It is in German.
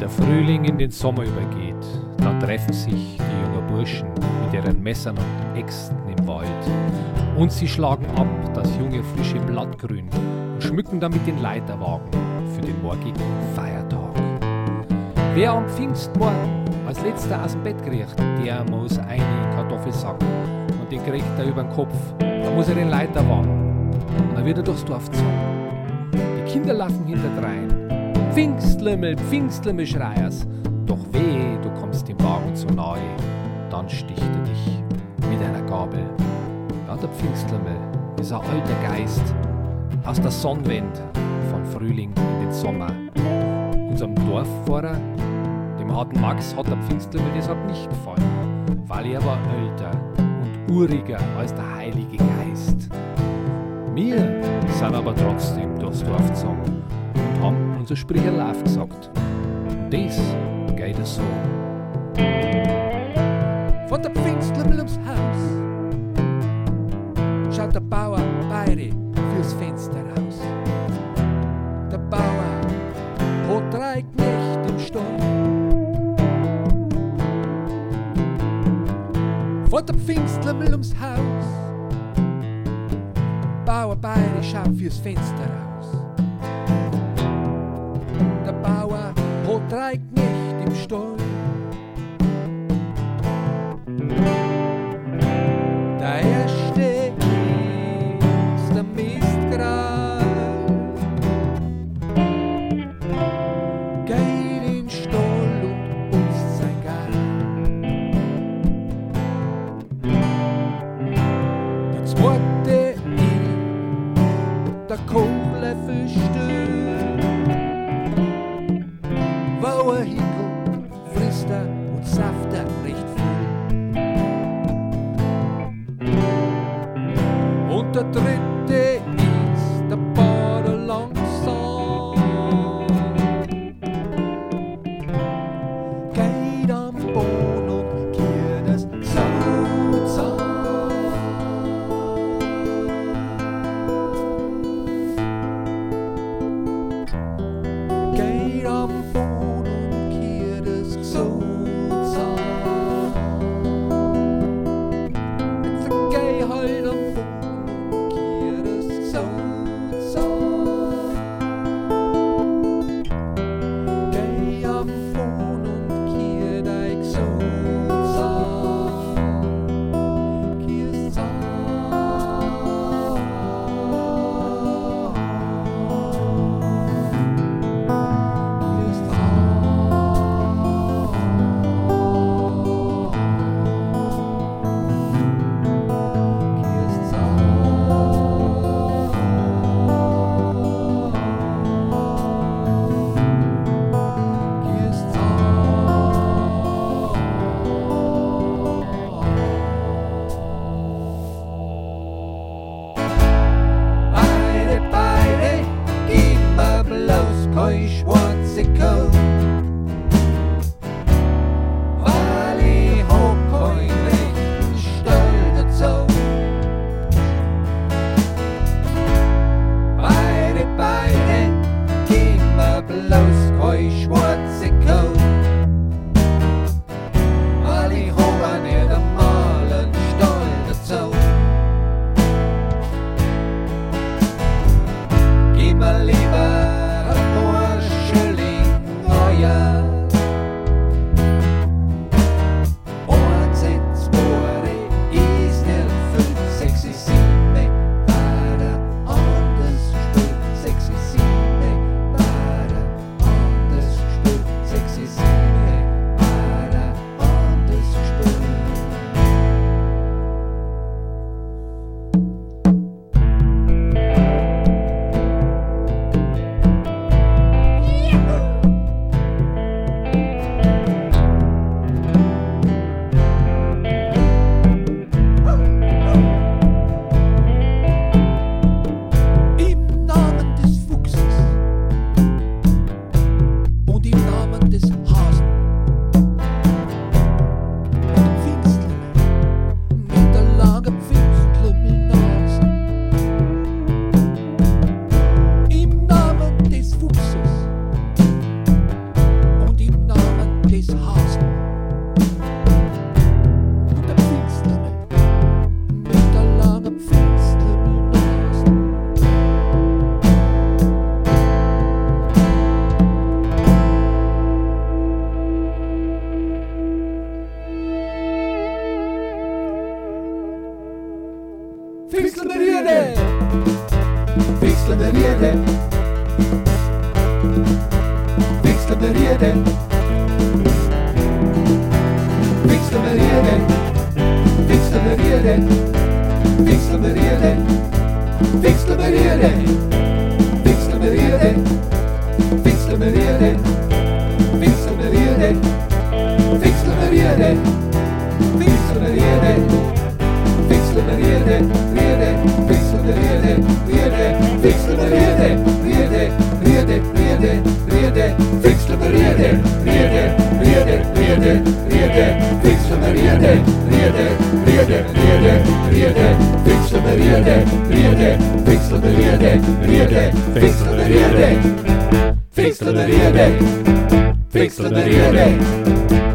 Der Frühling in den Sommer übergeht, dann treffen sich die jungen Burschen mit ihren Messern und Äxten im Wald. Und sie schlagen ab das junge, frische Blattgrün und schmücken damit den Leiterwagen für den morgigen Feiertag. Wer am Pfingstmorgen als letzter aus dem Bett kriecht, der muss eine Kartoffelsack und den kriegt er über den Kopf. Dann muss er den Leiterwagen und dann wird er durchs Dorf gezogen. Die Kinder laufen hinterdrein. Pfingstlimmel, Pfingstlimmel schreier's. Doch wehe, du kommst dem Wagen zu nahe, dann sticht er dich mit einer Gabel. Ja, der Pfingstlimmel ist ein alter Geist aus der Sonnenwende von Frühling in den Sommer. Unserem Dorfpfarrer, dem harten Max, hat der Pfingstlimmel deshalb nicht gefallen, weil er war älter und uriger als der Heilige Geist. Wir sind aber trotzdem durchs Dorf gezogen und haben unser Sprecherl aufgesagt. Und das geht es so. Von der Pfingstlimmel ums Haus schaut der Bauer beide fürs Fenster raus. Der Bauer hat 3 Knechte im Stall. Von der Pfingstlimmel ums Haus Bauer beide schaut fürs Fenster raus. Der Bauer hat 3 Knechte im Stall. Der erste ist der Mistgraf, geht in den Stall und putzt sein Garn. Der zweite ist der Kohleflüstück, wo er hinkommt, frisst er und saft er recht viel. Und der dritte ist der Bader langsam, geht am Boden und kehrt es Salz an. Geht am Boden und kehrt es Salz an. Jetzt geh halt am Boden und kehrt es Salz an. Geh am Boden und kehrt euch Salz an. Kehrt's an. Beide, gib mir bloß kein schwarze Kohl, weil ich hab keinen rechten Stall dazu. Beide, gib mir bloß kein schwarze Kohl, weil ich hab nicht einmal einen Stall dazu. Gib mir lieber ein paar schöne Riede. Fixla med Riede. Fixla med Riede. Fixla med Riede. Fixla med Riede. Fixla med Riede. Fixla med Riede. Fixla med Riede. Fixla med Riede. Fixla med Riede. Fixla med Riede. Riede. Fixla med Riede. Riede. Fixla med Riede. Riede. Riede. Riede. Riede. Fixla med Riede. Riede. Riede. Riede. Riede. Fixla med Riede. Riede. Riede. Riede. Riede. Fixla med Riede. Riede. Fixla med Riede. Riede. Fixla med Riede. Fixla med Riede. Fixla med Riede.